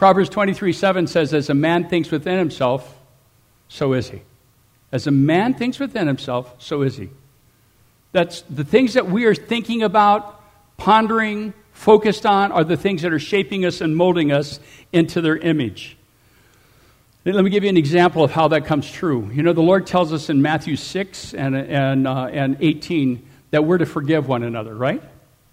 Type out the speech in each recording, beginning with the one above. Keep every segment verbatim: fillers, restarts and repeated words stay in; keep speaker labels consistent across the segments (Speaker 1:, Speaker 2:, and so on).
Speaker 1: Proverbs twenty-three seven says, as a man thinks within himself, so is he. As a man thinks within himself, so is he. That's the things that we are thinking about, pondering, focused on, are the things that are shaping us and molding us into their image. Let me give you an example of how that comes true. You know, the Lord tells us in Matthew six and, and, uh, and eighteen that we're to forgive one another, right?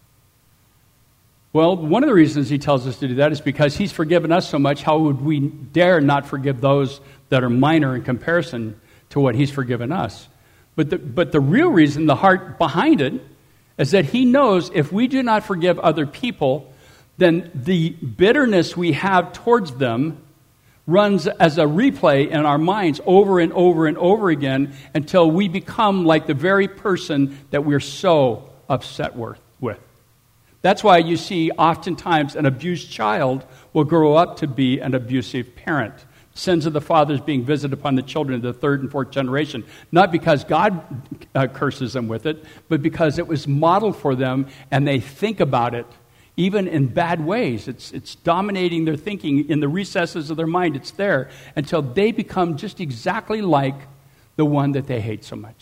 Speaker 1: Well, one of the reasons he tells us to do that is because he's forgiven us so much, how would we dare not forgive those that are minor in comparison to what he's forgiven us? But the, but the real reason, the heart behind it, is that he knows if we do not forgive other people, then the bitterness we have towards them runs as a replay in our minds over and over and over again until we become like the very person that we're so upset with. That's why you see oftentimes an abused child will grow up to be an abusive parent. Sins of the fathers being visited upon the children of the third and fourth generation. Not because God uh, curses them with it, but because it was modeled for them and they think about it even in bad ways. It's, it's dominating their thinking in the recesses of their mind. It's there until they become just exactly like the one that they hate so much.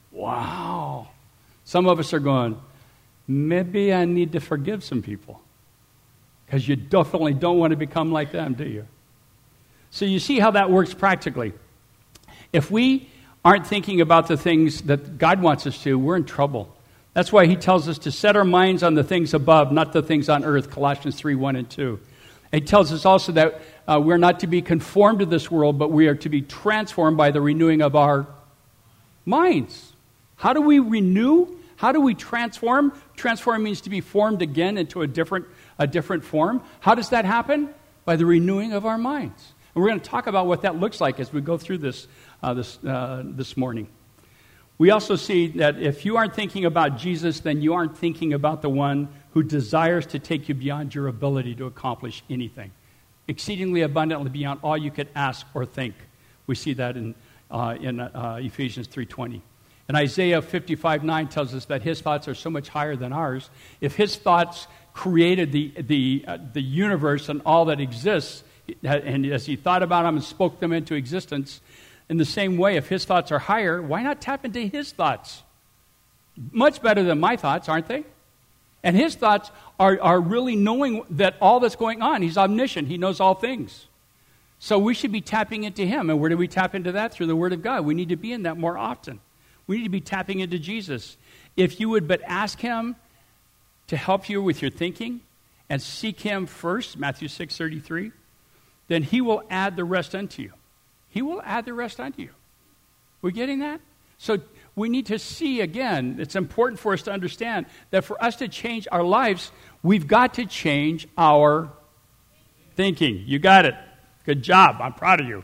Speaker 1: Wow. Some of us are going, maybe I need to forgive some people. Because you definitely don't want to become like them, do you? So you see how that works practically. If we aren't thinking about the things that God wants us to, we're in trouble. That's why he tells us to set our minds on the things above, not the things on earth, Colossians three, one and two. And he tells us also that uh, we're not to be conformed to this world, but we are to be transformed by the renewing of our minds. How do we renew? How do we transform? Transform means to be formed again into a different, a different form. How does that happen? By the renewing of our minds. And we're going to talk about what that looks like as we go through this uh, this uh, this morning. We also see that if you aren't thinking about Jesus, then you aren't thinking about the one who desires to take you beyond your ability to accomplish anything. Exceedingly abundantly beyond all you could ask or think. We see that in uh, in uh, Ephesians three twenty. And Isaiah fifty-five nine tells us that his thoughts are so much higher than ours. If his thoughts created the the uh, the universe and all that exists, and as he thought about them and spoke them into existence, in the same way, if his thoughts are higher, why not tap into his thoughts? Much better than my thoughts, aren't they? And his thoughts are, are really knowing that all that's going on. He's omniscient. He knows all things. So we should be tapping into him. And where do we tap into that? Through the Word of God. We need to be in that more often. We need to be tapping into Jesus. If you would but ask him to help you with your thinking and seek him first, Matthew six thirty-three, then he will add the rest unto you. He will add the rest unto you. We're getting that? So we need to see again, it's important for us to understand that for us to change our lives, we've got to change our thinking. You got it. Good job. I'm proud of you.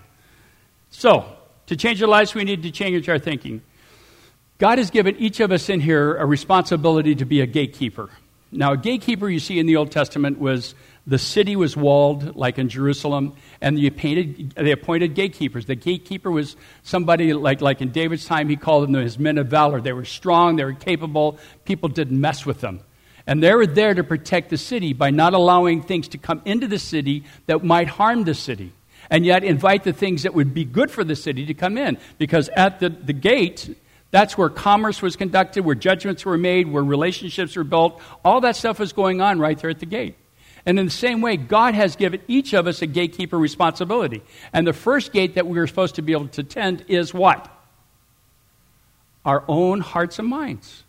Speaker 1: So, to change our lives, we need to change our thinking. God has given each of us in here a responsibility to be a gatekeeper. Now, a gatekeeper you see in the Old Testament was the city was walled, like in Jerusalem, and they appointed, they appointed gatekeepers. The gatekeeper was somebody like, like in David's time, he called them his men of valor. They were strong, they were capable, people didn't mess with them. And they were there to protect the city by not allowing things to come into the city that might harm the city, and yet invite the things that would be good for the city to come in. Because at the, the gate, that's where commerce was conducted, where judgments were made, where relationships were built. All that stuff was going on right there at the gate. And in the same way, God has given each of us a gatekeeper responsibility. And the first gate that we're supposed to be able to tend is what? Our own hearts and minds.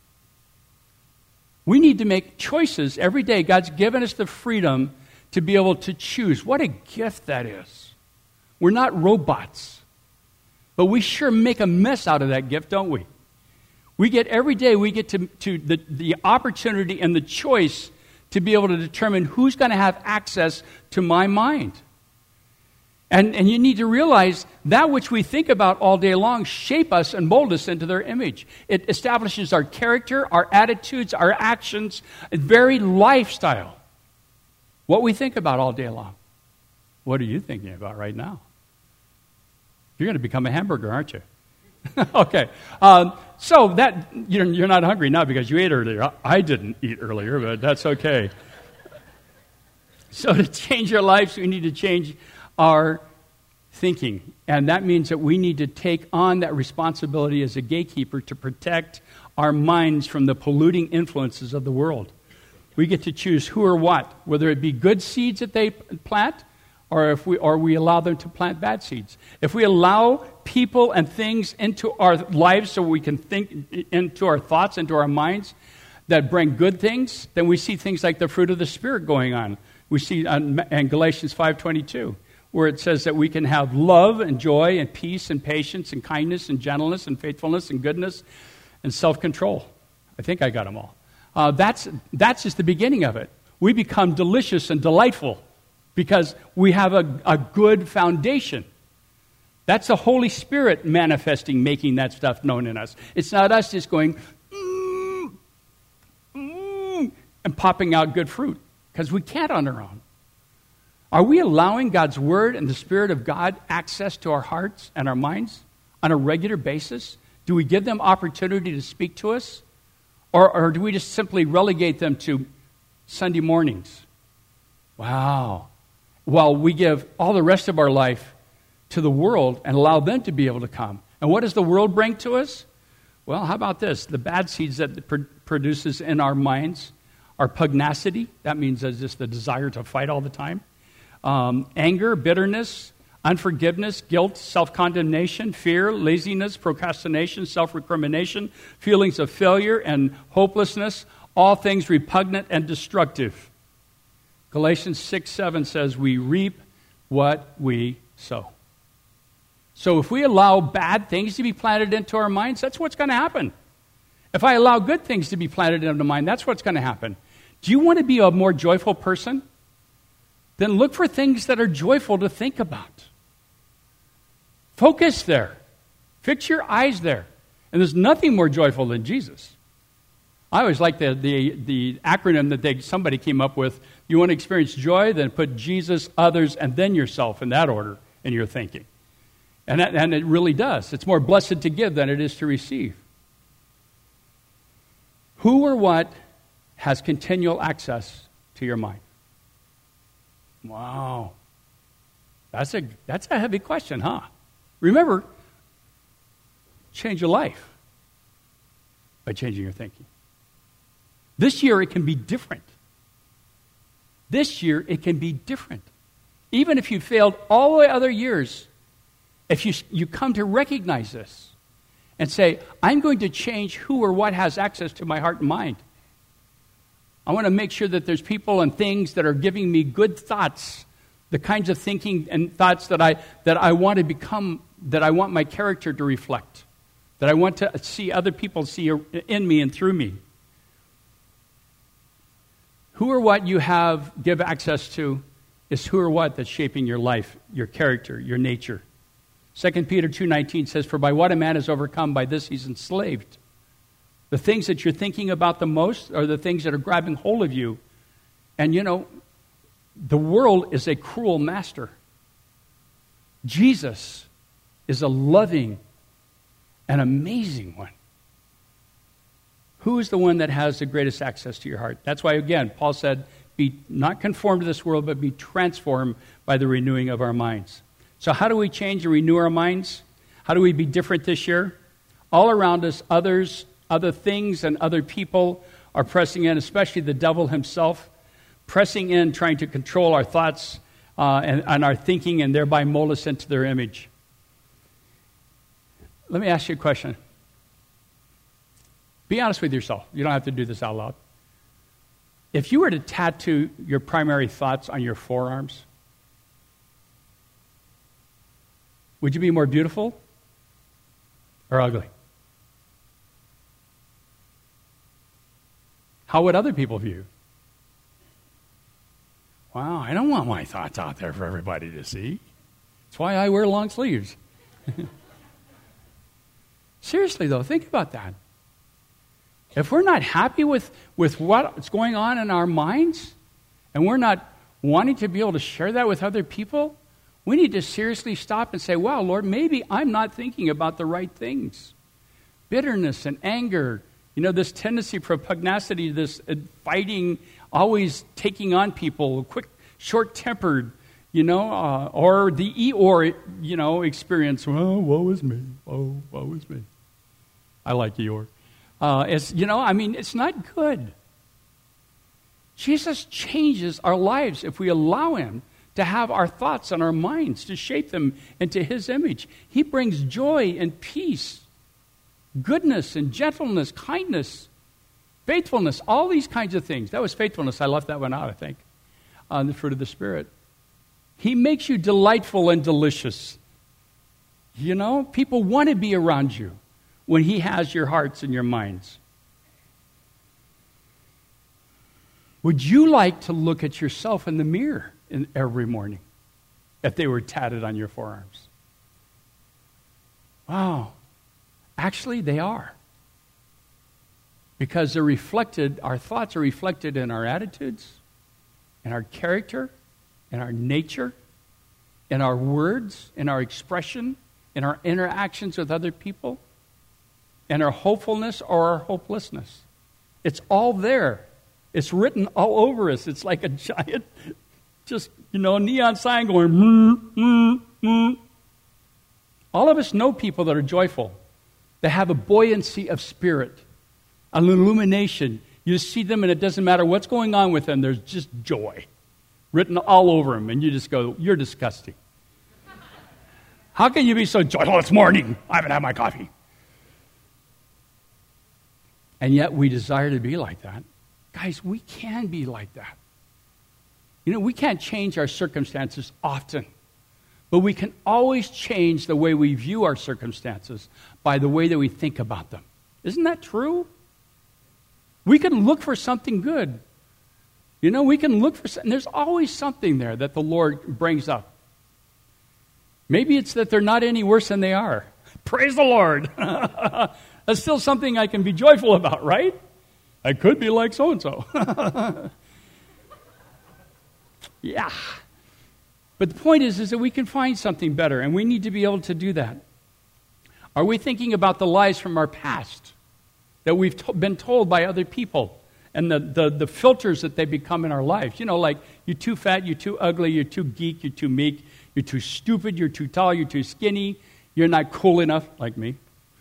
Speaker 1: We need to make choices every day. God's given us the freedom to be able to choose. What a gift that is. We're not robots. But we sure make a mess out of that gift, don't we? We get every day, we get to, to the, the opportunity and the choice to be able to determine who's going to have access to my mind. And, and you need to realize that which we think about all day long shape us and mold us into their image. It establishes our character, our attitudes, our actions, a very lifestyle. What we think about all day long. What are you thinking about right now? You're going to become a hamburger, aren't you? Okay. Um, so that you're, you're not hungry now because you ate earlier. I didn't eat earlier, but that's okay. So to change our lives, we need to change our thinking. And that means that we need to take on that responsibility as a gatekeeper to protect our minds from the polluting influences of the world. We get to choose who or what, whether it be good seeds that they plant, or if we or we allow them to plant bad seeds. If we allow people and things into our lives so we can think into our thoughts, into our minds, that bring good things, then we see things like the fruit of the Spirit going on. We see in Galatians five twenty-two, where it says that we can have love and joy and peace and patience and kindness and gentleness and faithfulness and goodness and self-control. I think I got them all. Uh, that's, that's just the beginning of it. We become delicious and delightful because we have a, a good foundation. That's the Holy Spirit manifesting, making that stuff known in us. It's not us just going, mm, mm, and popping out good fruit, because we can't on our own. Are we allowing God's Word and the Spirit of God access to our hearts and our minds on a regular basis? Do we give them opportunity to speak to us? Or, or do we just simply relegate them to Sunday mornings? Wow. While we give all the rest of our life to the world and allow them to be able to come. And what does the world bring to us? Well, how about this? The bad seeds that it pr- produces in our minds are pugnacity. That means there's just the desire to fight all the time. Um, anger, bitterness, unforgiveness, guilt, self-condemnation, fear, laziness, procrastination, self-recrimination, feelings of failure and hopelessness, all things repugnant and destructive. Galatians six seven says, we reap what we sow. So if we allow bad things to be planted into our minds, that's what's going to happen. If I allow good things to be planted into mind, that's what's going to happen. Do you want to be a more joyful person? Then look for things that are joyful to think about. Focus there. Fix your eyes there. And there's nothing more joyful than Jesus. I always like the, the, the acronym that they, somebody came up with. You want to experience joy? Then put Jesus, others, and then yourself in that order in your thinking. And, that, and it really does. It's more blessed to give than it is to receive. Who or what has continual access to your mind? Wow. That's a, that's a heavy question, huh? Remember, change your life by changing your thinking. This year, it can be different. This year, it can be different. Even if you failed all the other years, if you, you come to recognize this and say, I'm going to change who or what has access to my heart and mind. I want to make sure that there's people and things that are giving me good thoughts, the kinds of thinking and thoughts that I that I want to become, that I want my character to reflect, that I want to see other people see in me and through me. Who or what you have give access to is who or what that's shaping your life, your character, your nature. Second Peter two nineteen says, for by what a man is overcome, by this he's enslaved. The things that you're thinking about the most are the things that are grabbing hold of you. And you know, the world is a cruel master. Jesus is a loving and amazing one. Who is the one that has the greatest access to your heart? That's why, again, Paul said, be not conformed to this world, but be transformed by the renewing of our minds. So how do we change and renew our minds? How do we be different this year? All around us, others, other things and other people are pressing in, especially the devil himself, pressing in, trying to control our thoughts uh, and, and our thinking and thereby mold us into their image. Let me ask you a question. Be honest with yourself. You don't have to do this out loud. If you were to tattoo your primary thoughts on your forearms, would you be more beautiful or ugly? How would other people view you? Wow, I don't want my thoughts out there for everybody to see. That's why I wear long sleeves. Seriously, though, think about that. If we're not happy with, with what's going on in our minds, and we're not wanting to be able to share that with other people, we need to seriously stop and say, wow, Lord, maybe I'm not thinking about the right things. Bitterness and anger, you know, this tendency for pugnacity, this fighting, always taking on people, quick short-tempered, you know, uh, or the Eeyore, you know, experience. Oh, woe is me. Oh, woe is me. I like Eeyore. Uh, it's, you know, I mean, it's not good. Jesus changes our lives if we allow him to have our thoughts and our minds, to shape them into his image. He brings joy and peace, goodness and gentleness, kindness, faithfulness, all these kinds of things. That was faithfulness. I left that one out, I think, on the fruit of the Spirit. He makes you delightful and delicious. You know, people want to be around you when he has your hearts and your minds. Would you like to look at yourself in the mirror in every morning if they were tatted on your forearms? Wow. Actually, they are. Because they're reflected, our thoughts are reflected in our attitudes, in our character, in our nature, in our words, in our expression, in our interactions with other people, in our hopefulness or our hopelessness. It's all there. It's written all over us. It's like a giant, just, you know, neon sign going, mm, mm, mm. All of us know people that are joyful. They have a buoyancy of spirit, an illumination. You see them and it doesn't matter what's going on with them. There's just joy written all over them. And you just go, you're disgusting. How can you be so joyful? It's morning. I haven't had my coffee. And yet we desire to be like that. Guys, we can be like that. You know, we can't change our circumstances often, but we can always change the way we view our circumstances by the way that we think about them. Isn't that true? We can look for something good. You know, we can look for something. There's always something there that the Lord brings up. Maybe it's that they're not any worse than they are. Praise the Lord. That's still something I can be joyful about, right? I could be like so-and-so. Yeah. But the point is, is that we can find something better, and we need to be able to do that. Are we thinking about the lies from our past that we've to- been told by other people and the, the, the filters that they become in our lives? You know, like, you're too fat, you're too ugly, you're too geek, you're too meek, you're too stupid, you're too tall, you're too skinny, you're not cool enough, like me.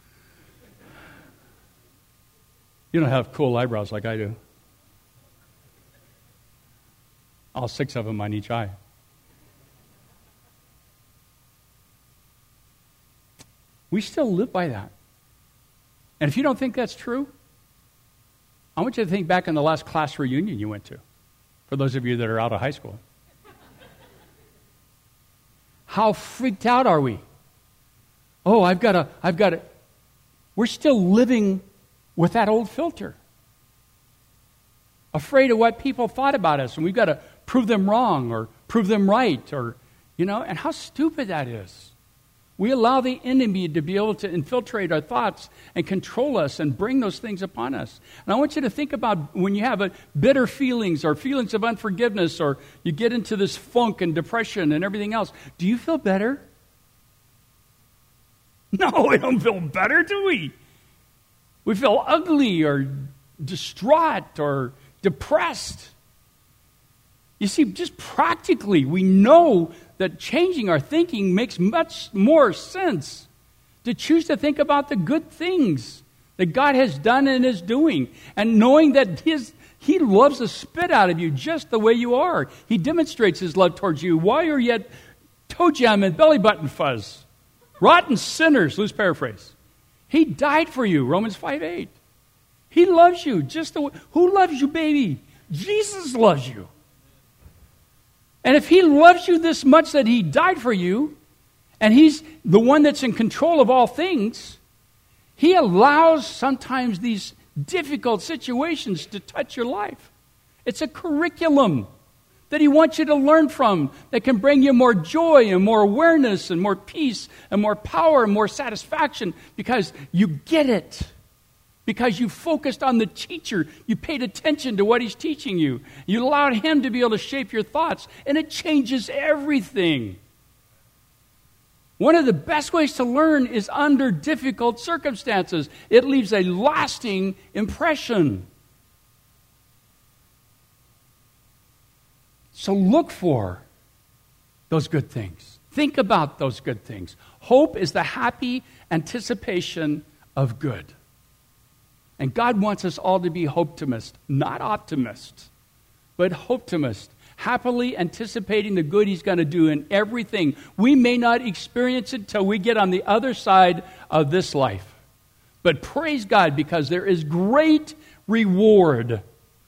Speaker 1: You don't have cool eyebrows like I do. All six of them on each eye. We still live by that. And if you don't think that's true, I want you to think back on the last class reunion you went to, for those of you that are out of high school. How freaked out are we? Oh, I've got to, I've got to. We're still living with that old filter. Afraid of what people thought about us, and we've got to prove them wrong or prove them right, or, you know, and how stupid that is. We allow the enemy to be able to infiltrate our thoughts and control us and bring those things upon us. And I want you to think about when you have a bitter feelings or feelings of unforgiveness, or you get into this funk and depression and everything else. Do you feel better? No, we don't feel better, do we? We feel ugly or distraught or depressed. You see, just practically, we know that changing our thinking makes much more sense. To choose to think about the good things that God has done and is doing, and knowing that his, He loves the spit out of you just the way you are. He demonstrates His love towards you while you're yet toe jam and belly button fuzz. Rotten sinners, loose paraphrase. He died for you, Romans five eight. He loves you just the way. Who loves you, baby? Jesus loves you. And if He loves you this much that He died for you, and He's the one that's in control of all things, He allows sometimes these difficult situations to touch your life. It's a curriculum that He wants you to learn from that can bring you more joy and more awareness and more peace and more power and more satisfaction because you get it. Because you focused on the teacher. You paid attention to what he's teaching you. You allowed him to be able to shape your thoughts. And it changes everything. One of the best ways to learn is under difficult circumstances. It leaves a lasting impression. So look for those good things. Think about those good things. Hope is the happy anticipation of good. And God wants us all to be hoptimists, not optimists, but hoptimists, happily anticipating the good He's going to do in everything. We may not experience it till we get on the other side of this life. But praise God, because there is great reward.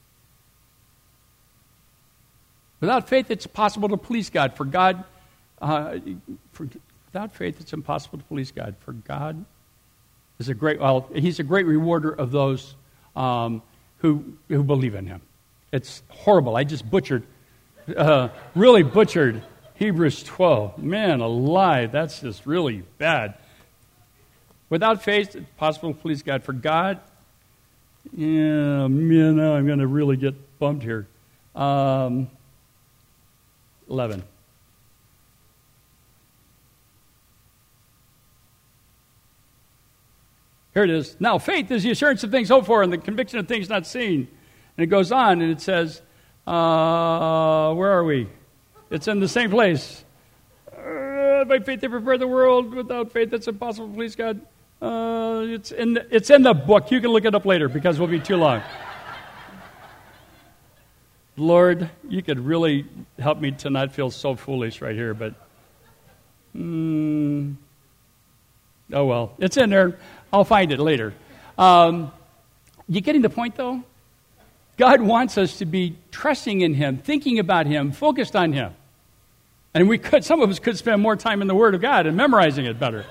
Speaker 1: Without faith, it's impossible to please God. For God, uh, for, without faith, it's impossible to please God. For God is a great, well, He's a great rewarder of those um, who who believe in Him. It's horrible. I just butchered, uh, really butchered Hebrews twelve. Man alive, that's just really bad. Without faith, it's possible to please God. For God, yeah, man, now I'm going to really get bummed here. Um, eleven. Here it is. Now, faith is the assurance of things hoped for and the conviction of things not seen. And it goes on and it says, uh, where are we? It's in the same place. Uh, by faith they prepared the world. Without faith it's impossible to please God. Uh, it's in the, it's in the book. You can look it up later because it will be too long. Lord, you could really help me to not feel so foolish right here, but mm, oh well, it's in there. I'll find it later. Um, you getting the point, though? God wants us to be trusting in Him, thinking about Him, focused on Him. And we could, some of us could spend more time in the Word of God and memorizing it better.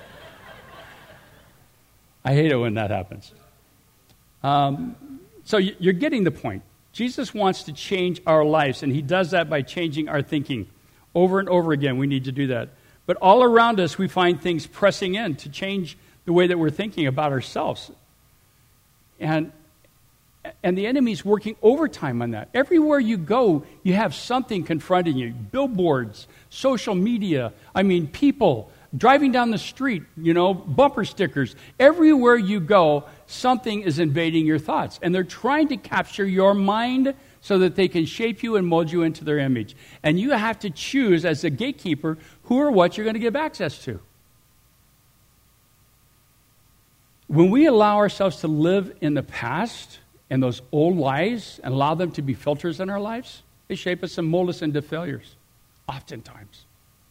Speaker 1: I hate it when that happens. Um, so you're getting the point. Jesus wants to change our lives, and He does that by changing our thinking. Over and over again, we need to do that. But all around us, we find things pressing in to change the way that we're thinking about ourselves. And and the enemy's working overtime on that. Everywhere you go, you have something confronting you. Billboards, social media, I mean people, driving down the street, you know, bumper stickers. Everywhere you go, something is invading your thoughts. And they're trying to capture your mind so that they can shape you and mold you into their image. And you have to choose as a gatekeeper who or what you're going to give access to. When we allow ourselves to live in the past and those old lies and allow them to be filters in our lives, they shape us and mold us into failures, oftentimes.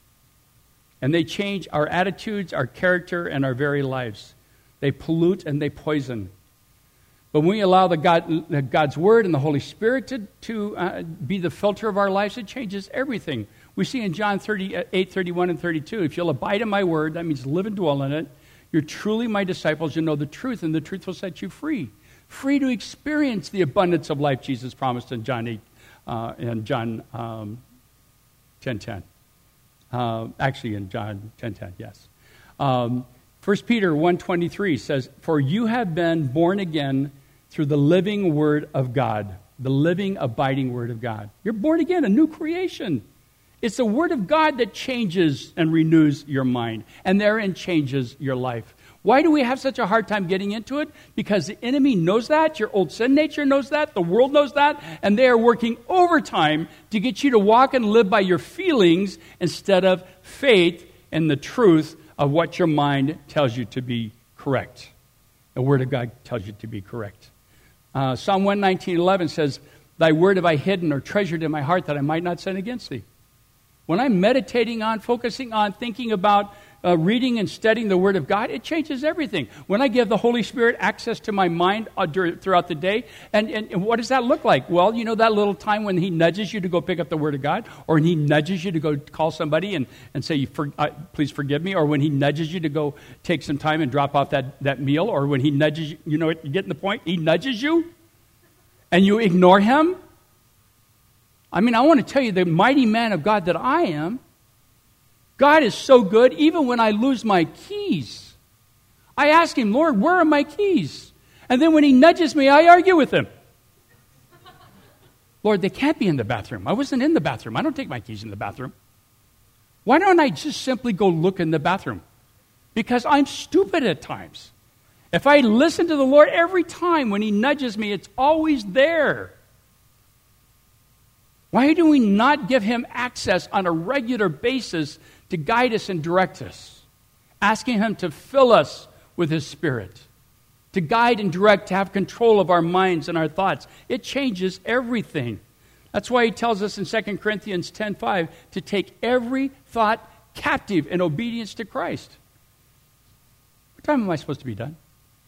Speaker 1: And they change our attitudes, our character, and our very lives. They pollute and they poison. But when we allow the God, the God's Word and the Holy Spirit to, to uh, be the filter of our lives, it changes everything. We see in John thirty-eight, thirty-one, and thirty-two, if you'll abide in my Word, that means live and dwell in it, you're truly my disciples. You know the truth, and the truth will set you free. Free to experience the abundance of life Jesus promised in John eight, uh, in John um, ten ten. Uh, actually, in John ten ten, yes. Um, First Peter one twenty-three says, "For you have been born again through the living Word of God," the living, abiding Word of God. You're born again, a new creation. It's the Word of God that changes and renews your mind, and therein changes your life. Why do we have such a hard time getting into it? Because the enemy knows that, your old sin nature knows that, the world knows that, and they are working overtime to get you to walk and live by your feelings instead of faith and the truth of what your mind tells you to be correct. The Word of God tells you to be correct. Uh, Psalm one nineteen eleven says, "Thy word have I hidden or treasured in my heart that I might not sin against thee." When I'm meditating on, focusing on, thinking about uh, reading and studying the Word of God, it changes everything. When I give the Holy Spirit access to my mind uh, dur- throughout the day, and, and, and what does that look like? Well, you know that little time when He nudges you to go pick up the Word of God, or when He nudges you to go call somebody and, and say, For, uh, please forgive me, or when He nudges you to go take some time and drop off that, that meal, or when He nudges you, you know, you getting the point? He nudges you, and you ignore Him. I mean, I want to tell you, the mighty man of God that I am, God is so good, even when I lose my keys. I ask Him, Lord, where are my keys? And then when He nudges me, I argue with Him. Lord, they can't be in the bathroom. I wasn't in the bathroom. I don't take my keys in the bathroom. Why don't I just simply go look in the bathroom? Because I'm stupid at times. If I listen to the Lord every time when He nudges me, it's always there. Why do we not give him access on a regular basis to guide us and direct us? Asking him to fill us with his Spirit, to guide and direct, to have control of our minds and our thoughts. It changes everything. That's why he tells us in Second Corinthians ten five to take every thought captive in obedience to Christ. What time am I supposed to be done?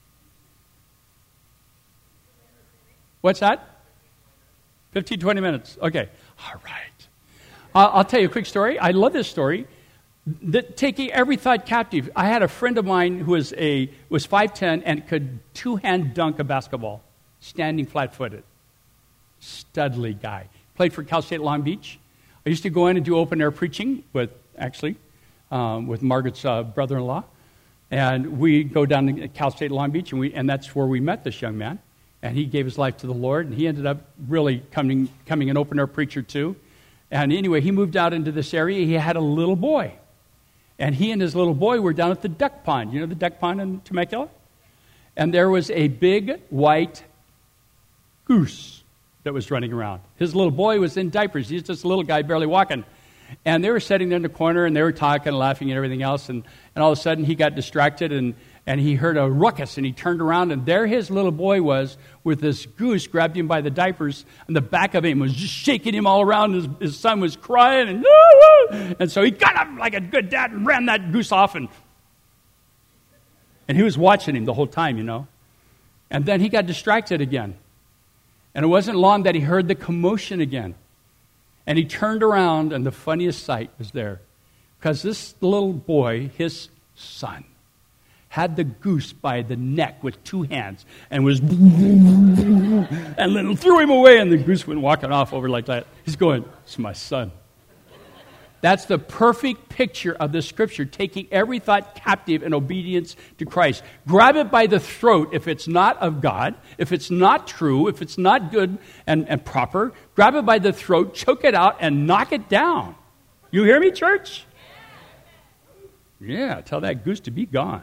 Speaker 1: What's that? fifteen, twenty minutes. Okay. All right. Uh, I'll tell you a quick story. I love this story. The, taking every thought captive. I had a friend of mine who was a was five ten and could two-hand dunk a basketball, standing flat-footed. Studly guy. Played for Cal State Long Beach. I used to go in and do open-air preaching with, actually, um, with Margaret's uh, brother-in-law. And we go down to Cal State Long Beach, and we and that's where we met this young man. And he gave his life to the Lord, and he ended up really coming coming an open-air preacher too. And anyway, he moved out into this area. He had a little boy. And he and his little boy were down at the duck pond. You know the duck pond in Temecula? And there was a big white goose that was running around. His little boy was in diapers. He's just a little guy barely walking. And they were sitting there in the corner, and they were talking and laughing and everything else. And, and all of a sudden, he got distracted, and, and he heard a ruckus, and he turned around, and there his little boy was with this goose, grabbed him by the diapers, and the back of him was just shaking him all around. His, his son was crying, and, and so he got up like a good dad and ran that goose off, and, and he was watching him the whole time, you know. And then he got distracted again. And it wasn't long that he heard the commotion again. And he turned around, and the funniest sight was there. Because this little boy, his son, had the goose by the neck with two hands and was and then threw him away, and the goose went walking off over like that. He's going, "It's my son." That's the perfect picture of the Scripture, taking every thought captive in obedience to Christ. Grab it by the throat if it's not of God, if it's not true, if it's not good and, and proper. Grab it by the throat, choke it out, and knock it down. You hear me, church? Yeah, tell that goose to be gone.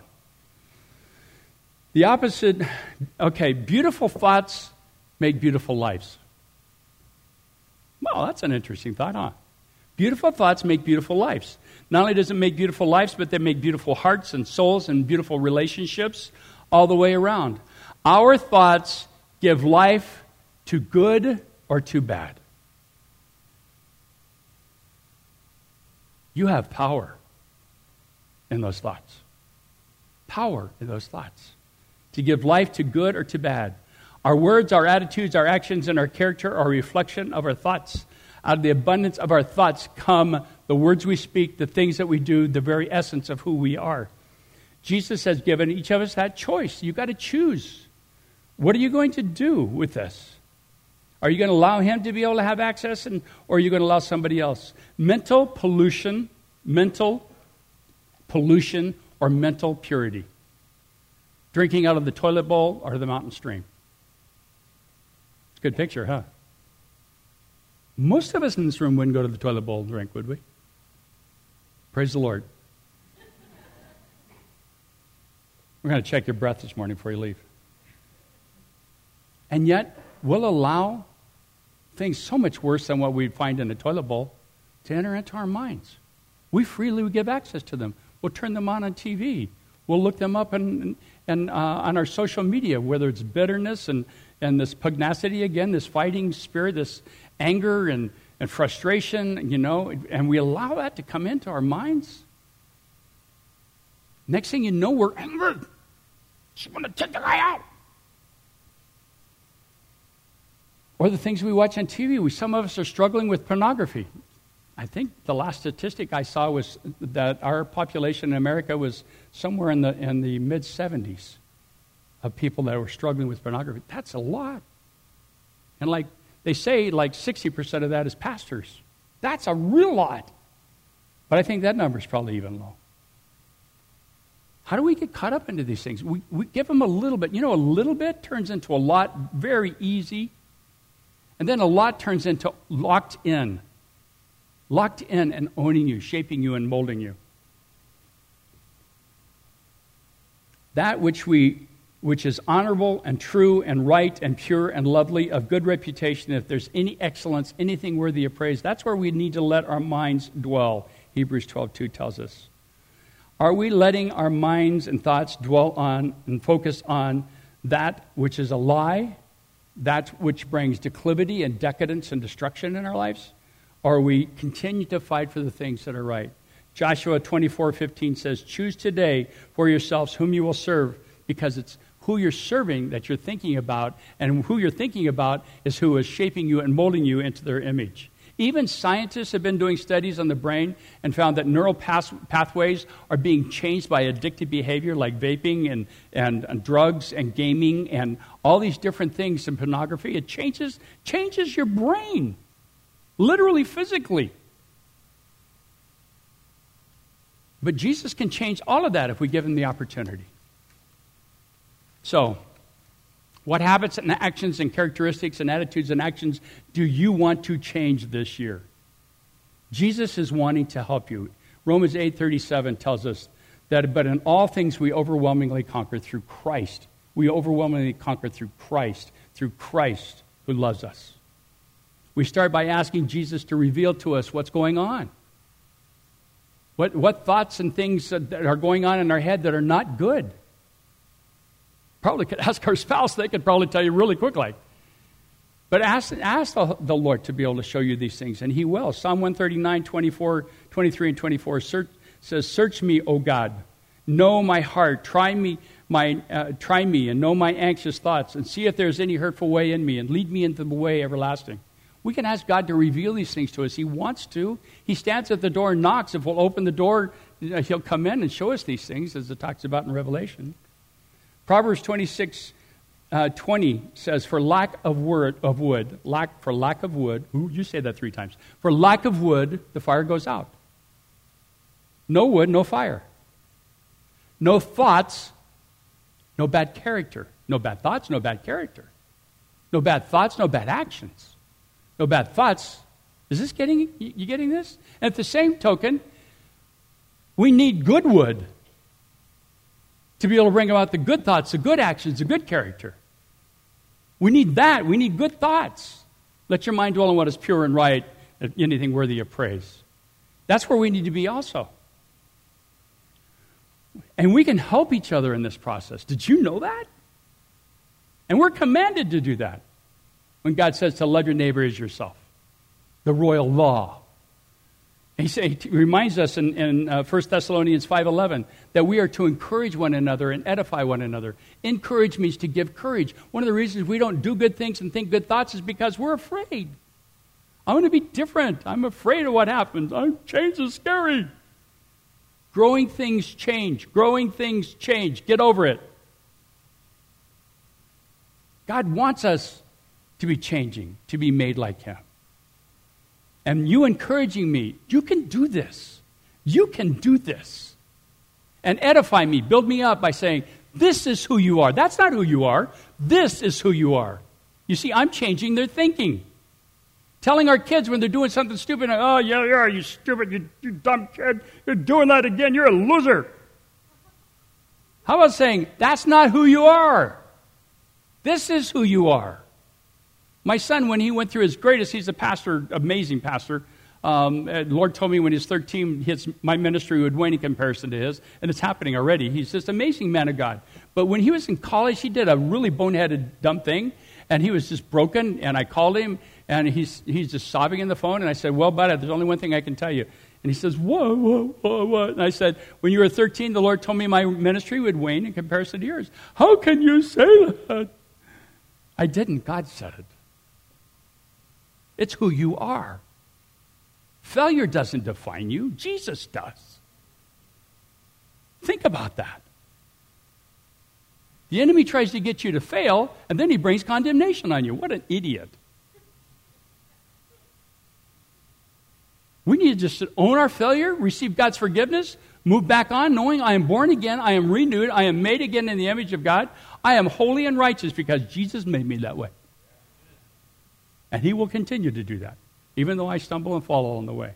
Speaker 1: The opposite, okay, beautiful thoughts make beautiful lives. Well, that's an interesting thought, huh? Beautiful thoughts make beautiful lives. Not only does it make beautiful lives, but they make beautiful hearts and souls and beautiful relationships all the way around. Our thoughts give life to good or to bad. You have power in those thoughts. Power in those thoughts. To give life to good or to bad. Our words, our attitudes, our actions, and our character are a reflection of our thoughts. Out of the abundance of our thoughts come the words we speak, the things that we do, the very essence of who we are. Jesus has given each of us that choice. You've got to choose. What are you going to do with this? Are you going to allow him to be able to have access, and, or are you going to allow somebody else? Mental pollution, mental pollution, or mental purity. Drinking out of the toilet bowl or the mountain stream. It's a good picture, huh? Most of us in this room wouldn't go to the toilet bowl and drink, would we? Praise the Lord. We're going to check your breath this morning before you leave. And yet, we'll allow things so much worse than what we find in the toilet bowl to enter into our minds. We freely give access to them. We'll turn them on on T V. We'll look them up in, in, uh, on our social media, whether it's bitterness and, and this pugnacity again, this fighting spirit, this anger and, and frustration, you know, and we allow that to come into our minds. Next thing you know, we're angry. Just want to take the guy out. Or the things we watch on T V. We, some of us are struggling with pornography. I think the last statistic I saw was that our population in America was somewhere in the in the mid seventies of people that were struggling with pornography. That's a lot. And like they say, like sixty percent of that is pastors. That's a real lot. But I think that number is probably even low. How do we get caught up into these things? We, we give them a little bit. You know, a little bit turns into a lot very easy. And then a lot turns into locked in. Locked in and owning you, shaping you and molding you. That which we which is honorable and true and right and pure and lovely, of good reputation, if there's any excellence, anything worthy of praise, that's where we need to let our minds dwell, Hebrews twelve two tells us. Are we letting our minds and thoughts dwell on and focus on that which is a lie, that which brings declivity and decadence and destruction in our lives? Or are we continue to fight for the things that are right? Joshua twenty-four fifteen says, choose today for yourselves whom you will serve, because it's who you're serving that you're thinking about, and who you're thinking about is who is shaping you and molding you into their image. Even scientists have been doing studies on the brain and found that neural path- pathways are being changed by addictive behavior like vaping and, and, and drugs and gaming and all these different things and pornography. It changes, changes your brain, literally, physically. But Jesus can change all of that if we give him the opportunity. So, what habits and actions and characteristics and attitudes and actions do you want to change this year? Jesus is wanting to help you. Romans eight thirty-seven tells us that, but in all things we overwhelmingly conquer through Christ. We overwhelmingly conquer through Christ, through Christ who loves us. We start by asking Jesus to reveal to us what's going on. What, what thoughts and things that are going on in our head that are not good. Probably could ask our spouse. They could probably tell you really quickly. But ask, ask the, the Lord to be able to show you these things, and he will. Psalm one thirty-nine, twenty-four, twenty-three, and twenty-four search, says, search me, O God. Know my heart. Try me, my, uh, try me and know my anxious thoughts, and see if there's any hurtful way in me, and lead me into the way everlasting. We can ask God to reveal these things to us. He wants to. He stands at the door and knocks. If we'll open the door, he'll come in and show us these things, as it talks about in Revelation. Proverbs twenty-six, uh, twenty says, for lack of word of wood, lack for lack of wood, ooh, you say that three times. For lack of wood, the fire goes out. No wood, no fire. No thoughts, no bad character. No bad thoughts, no bad character. No bad thoughts, no bad actions. No bad thoughts. Is this getting, you getting this? And at the same token, we need good wood to be able to bring about the good thoughts, the good actions, the good character. We need that. We need good thoughts. Let your mind dwell on what is pure and right, anything worthy of praise. That's where we need to be also. And we can help each other in this process. Did you know that? And we're commanded to do that. When God says to love your neighbor as yourself. The royal law. He, say, he reminds us in, in uh, First Thessalonians five eleven that we are to encourage one another and edify one another. Encourage means to give courage. One of the reasons we don't do good things and think good thoughts is because we're afraid. I'm going to be different. I'm afraid of what happens. I'm, change is scary. Growing things change. Growing things change. Get over it. God wants us to be changing, to be made like him. And you encouraging me, you can do this. You can do this. And edify me, build me up by saying, this is who you are. That's not who you are. This is who you are. You see, I'm changing their thinking. Telling our kids when they're doing something stupid, oh, yeah, yeah, you stupid, you, you dumb kid, you're doing that again, you're a loser. How about saying, that's not who you are. This is who you are. My son, when he went through his greatest, he's a pastor, amazing pastor. Um, the Lord told me when he was thirteen, his, my ministry would wane in comparison to his, and it's happening already. He's just an amazing man of God. But when he was in college, he did a really boneheaded, dumb thing, and he was just broken, and I called him, and he's he's just sobbing in the phone, and I said, well, bud, there's only one thing I can tell you. And he says, what, what, what, what? And I said, when you were thirteen, the Lord told me my ministry would wane in comparison to yours. How can you say that? I didn't. God said it. It's who you are. Failure doesn't define you. Jesus does. Think about that. The enemy tries to get you to fail, and then he brings condemnation on you. What an idiot. We need to just own our failure, receive God's forgiveness, move back on, knowing I am born again, I am renewed, I am made again in the image of God. I am holy and righteous because Jesus made me that way. And he will continue to do that, even though I stumble and fall along the way.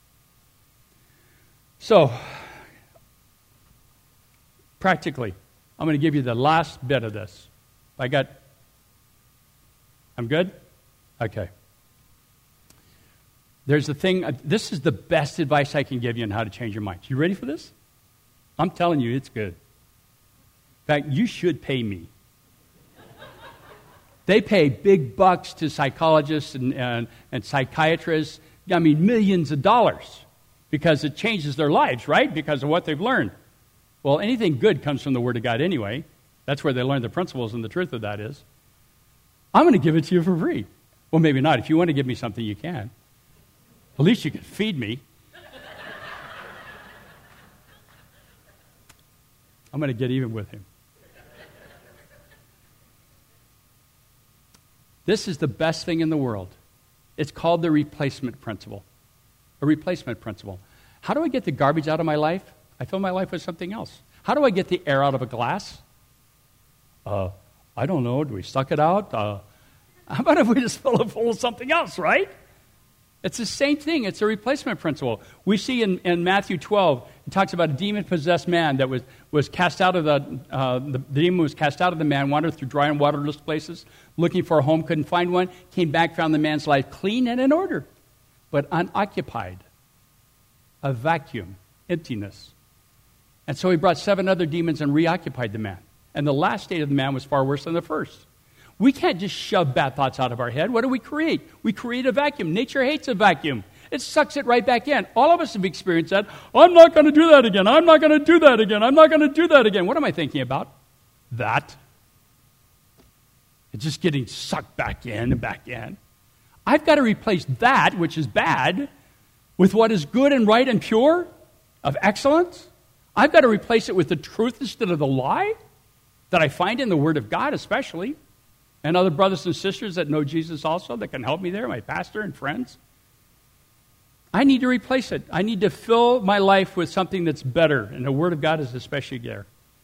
Speaker 1: So, practically, I'm going to give you the last bit of this. I got, I'm good? Okay. There's the thing, this is the best advice I can give you on how to change your mind. You ready for this? I'm telling you, it's good. In fact, you should pay me. They pay big bucks to psychologists and, and, and psychiatrists, I mean millions of dollars, because it changes their lives, right? Because of what they've learned. Well, anything good comes from the Word of God anyway. That's where they learn the principles, and the truth of that is. I'm going to give it to you for free. Well, maybe not. If you want to give me something, you can. At least you can feed me. I'm going to get even with him. This is the best thing in the world. It's called the replacement principle. A replacement principle. How do I get the garbage out of my life? I fill my life with something else. How do I get the air out of a glass? Uh, I don't know. Do we suck it out? Uh, how about if we just fill it full of something else, right? It's the same thing. It's a replacement principle. We see in, in Matthew twelve, it talks about a demon-possessed man that was, was cast out of the, uh, the, the demon was cast out of the man, wandered through dry and waterless places, looking for a home, couldn't find one, came back, found the man's life clean and in order, but unoccupied. A vacuum, emptiness. And so he brought seven other demons and reoccupied the man. And the last state of the man was far worse than the first. We can't just shove bad thoughts out of our head. What do we create? We create a vacuum. Nature hates a vacuum. It sucks it right back in. All of us have experienced that. I'm not going to do that again. I'm not going to do that again. I'm not going to do that again. What am I thinking about? That. It's just getting sucked back in and back in. I've got to replace that, which is bad, with what is good and right and pure, of excellence. I've got to replace it with the truth instead of the lie that I find in the Word of God especially. And other brothers and sisters that know Jesus also that can help me there, my pastor and friends. I need to replace it. I need to fill my life with something that's better, and the Word of God is especially there.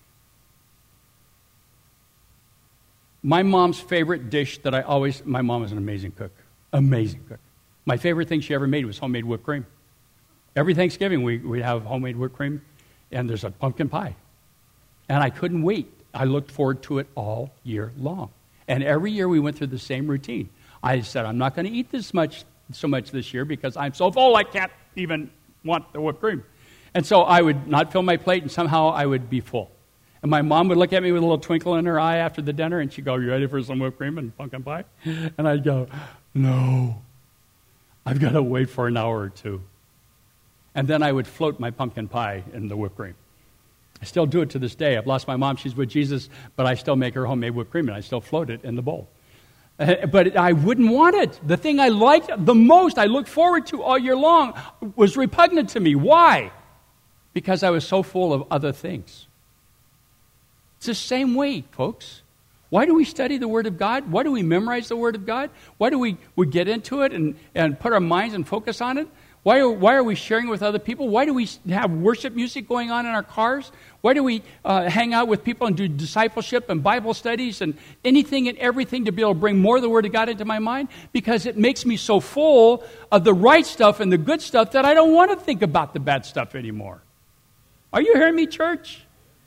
Speaker 1: My mom's favorite dish that I always, my mom is an amazing cook, amazing cook. My favorite thing she ever made was homemade whipped cream. Every Thanksgiving we we have homemade whipped cream, and there's a pumpkin pie. And I couldn't wait. I looked forward to it all year long. And every year we went through the same routine. I said, I'm not going to eat this much, so much this year because I'm so full I can't even want the whipped cream. And so I would not fill my plate, and somehow I would be full. And my mom would look at me with a little twinkle in her eye after the dinner, and she'd go, you ready for some whipped cream and pumpkin pie? And I'd go, no, I've got to wait for an hour or two. And then I would float my pumpkin pie in the whipped cream. I still do it to this day. I've lost my mom. She's with Jesus, but I still make her homemade whipped cream, and I still float it in the bowl. Uh, but I wouldn't want it. The thing I liked the most, I looked forward to all year long, was repugnant to me. Why? Because I was so full of other things. It's the same way, folks. Why do we study the Word of God? Why do we memorize the Word of God? Why do we, we get into it and, and put our minds and focus on it? Why are, why are we sharing with other people? Why do we have worship music going on in our cars? Why do we uh, hang out with people and do discipleship and Bible studies and anything and everything to be able to bring more of the Word of God into my mind? Because it makes me so full of the right stuff and the good stuff that I don't want to think about the bad stuff anymore. Are you hearing me, church?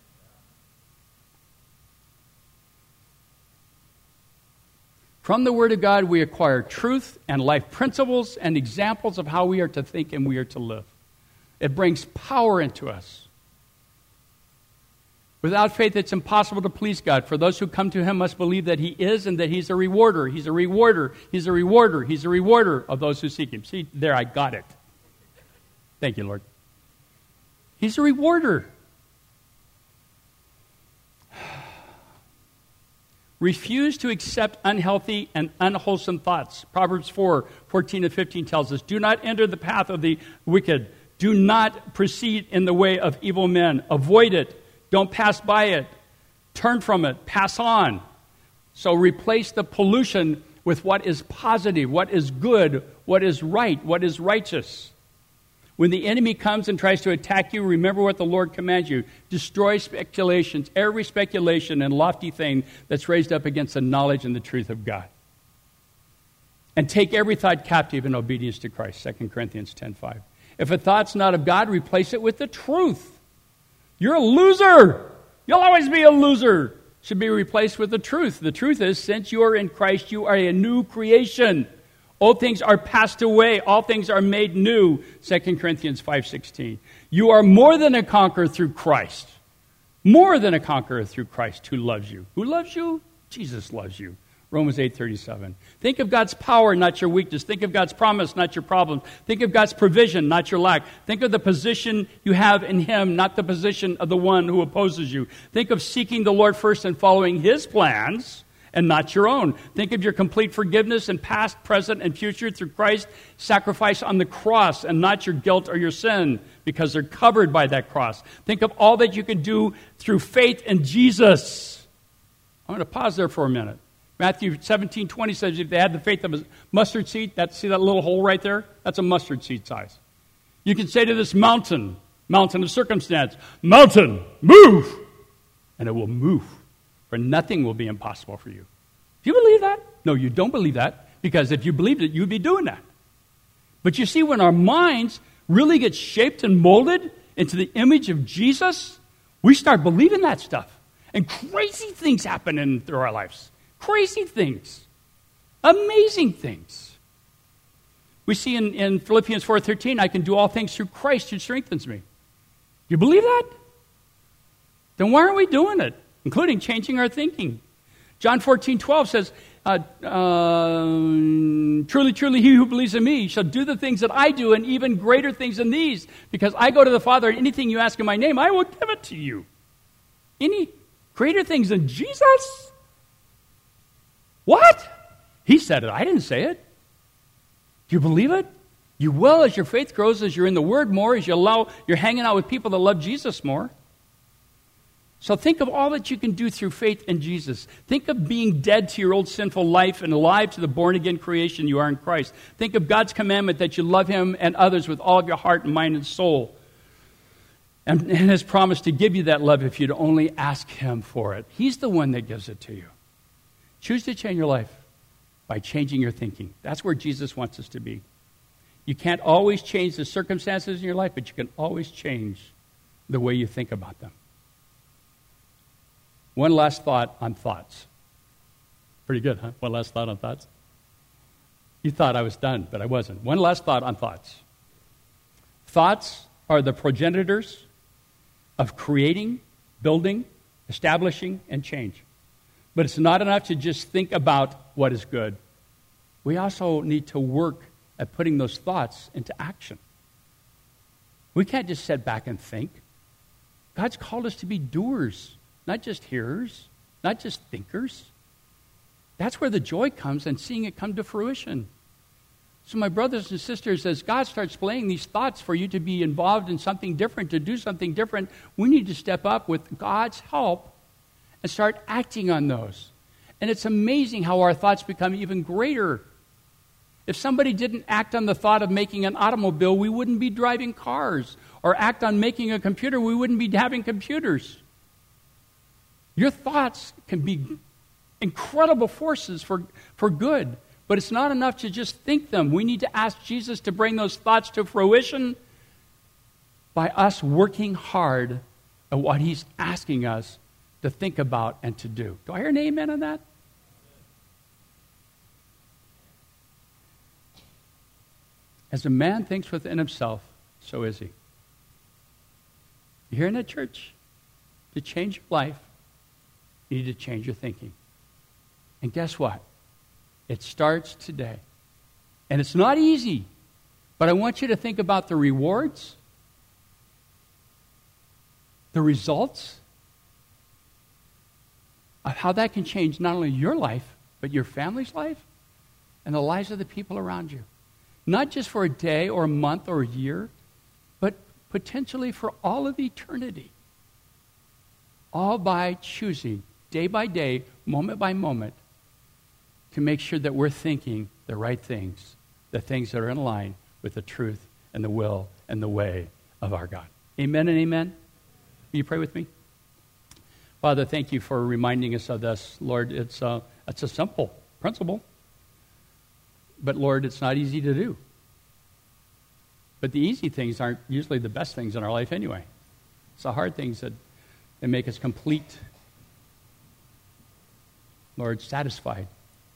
Speaker 1: From the Word of God, we acquire truth and life principles and examples of how we are to think and we are to live. It brings power into us. Without faith, it's impossible to please God. For those who come to Him must believe that He is and that He's a rewarder. He's a rewarder. He's a rewarder. He's a rewarder of those who seek Him. See, there, I got it. Thank you, Lord. He's a rewarder. Refuse to accept unhealthy and unwholesome thoughts. Proverbs four, fourteen and fifteen tells us, do not enter the path of the wicked. Do not proceed in the way of evil men. Avoid it. Don't pass by it. Turn from it. Pass on. So replace the pollution with what is positive, what is good, what is right, what is righteous. When the enemy comes and tries to attack you, remember what the Lord commands you. Destroy speculations, every speculation and lofty thing that's raised up against the knowledge and the truth of God. And take every thought captive in obedience to Christ, Second Corinthians ten five. If a thought's not of God, replace it with the truth. You're a loser. You'll always be a loser. Should be replaced with the truth. The truth is, since you are in Christ, you are a new creation. Old things are passed away. All things are made new. Second Corinthians five sixteen. You are more than a conqueror through Christ. More than a conqueror through Christ who loves you. Who loves you? Jesus loves you. Romans eight thirty-seven. Think of God's power, not your weakness. Think of God's promise, not your problems. Think of God's provision, not your lack. Think of the position you have in Him, not the position of the one who opposes you. Think of seeking the Lord first and following His plans and not your own. Think of your complete forgiveness in past, present, and future through Christ's sacrifice on the cross and not your guilt or your sin because they're covered by that cross. Think of all that you can do through faith in Jesus. I'm going to pause there for a minute. Matthew seventeen twenty says if they had the faith of a mustard seed, that, see that little hole right there? That's a mustard seed size. You can say to this mountain, mountain of circumstance, mountain, move, and it will move. For nothing will be impossible for you. Do you believe that? No, you don't believe that, because if you believed it, you'd be doing that. But you see, when our minds really get shaped and molded into the image of Jesus, we start believing that stuff. And crazy things happen in through our lives. Crazy things. Amazing things. We see in, in Philippians four thirteen, I can do all things through Christ who strengthens me. You believe that? Then why aren't we doing it? Including changing our thinking. John fourteen twelve says, uh, uh, truly, truly, he who believes in me shall do the things that I do and even greater things than these, because I go to the Father, and anything you ask in my name, I will give it to you. Any greater things than Jesus? What? He said it. I didn't say it. Do you believe it? You will as your faith grows, as you're in the Word more, as you allow, you're hanging out with people that love Jesus more. So think of all that you can do through faith in Jesus. Think of being dead to your old sinful life and alive to the born-again creation you are in Christ. Think of God's commandment that you love Him and others with all of your heart and mind and soul. And, and His promise to give you that love if you'd only ask Him for it. He's the one that gives it to you. Choose to change your life by changing your thinking. That's where Jesus wants us to be. You can't always change the circumstances in your life, but you can always change the way you think about them. One last thought on thoughts. Pretty good, huh? One last thought on thoughts. You thought I was done, but I wasn't. One last thought on thoughts. Thoughts are the progenitors of creating, building, establishing, and change. But it's not enough to just think about what is good. We also need to work at putting those thoughts into action. We can't just sit back and think. God's called us to be doers, not just hearers, not just thinkers. That's where the joy comes and seeing it come to fruition. So my brothers and sisters, as God starts playing these thoughts for you to be involved in something different, to do something different, we need to step up with God's help and start acting on those. And it's amazing how our thoughts become even greater. If somebody didn't act on the thought of making an automobile, we wouldn't be driving cars. Or act on making a computer, we wouldn't be having computers. Your thoughts can be incredible forces for, for good. But it's not enough to just think them. We need to ask Jesus to bring those thoughts to fruition by us working hard at what He's asking us to think about and to do. Do I hear an amen on that? As a man thinks within himself, so is he. You hearing that, church? To change your life, you need to change your thinking. And guess what? It starts today. And it's not easy, but I want you to think about the rewards, the results of how that can change not only your life, but your family's life and the lives of the people around you. Not just for a day or a month or a year, but potentially for all of eternity. All by choosing day by day, moment by moment, to make sure that we're thinking the right things, the things that are in line with the truth and the will and the way of our God. Amen and amen. Will you pray with me? Father, thank you for reminding us of this. Lord, it's a, it's a simple principle. But Lord, it's not easy to do. But the easy things aren't usually the best things in our life anyway. It's the hard things that and make us complete, Lord, satisfied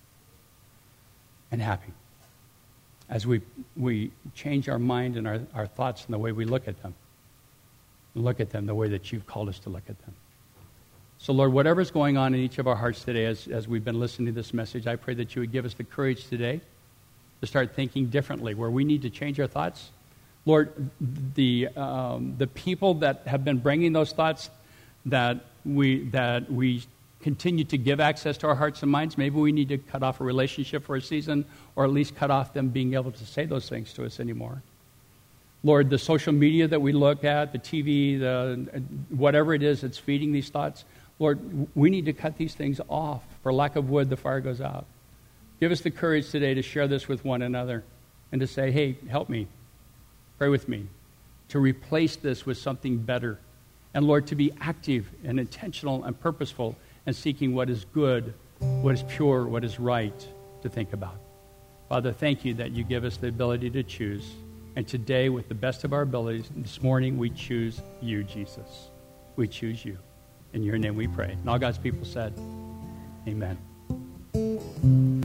Speaker 1: and happy as we we change our mind and our, our thoughts and the way we look at them. Look at them the way that you've called us to look at them. So, Lord, whatever's going on in each of our hearts today as, as we've been listening to this message, I pray that you would give us the courage today to start thinking differently, where we need to change our thoughts. Lord, the um, the people that have been bringing those thoughts that we that we continue to give access to our hearts and minds, maybe we need to cut off a relationship for a season, or at least cut off them being able to say those things to us anymore. Lord, the social media that we look at, the T V, the whatever it is that's feeding these thoughts, Lord, we need to cut these things off. For lack of wood, the fire goes out. Give us the courage today to share this with one another and to say, hey, help me. Pray with me. To replace this with something better. And Lord, to be active and intentional and purposeful and seeking what is good, what is pure, what is right to think about. Father, thank you that you give us the ability to choose. And today, with the best of our abilities, this morning, we choose you, Jesus. We choose you. In your name we pray. And all God's people said, amen.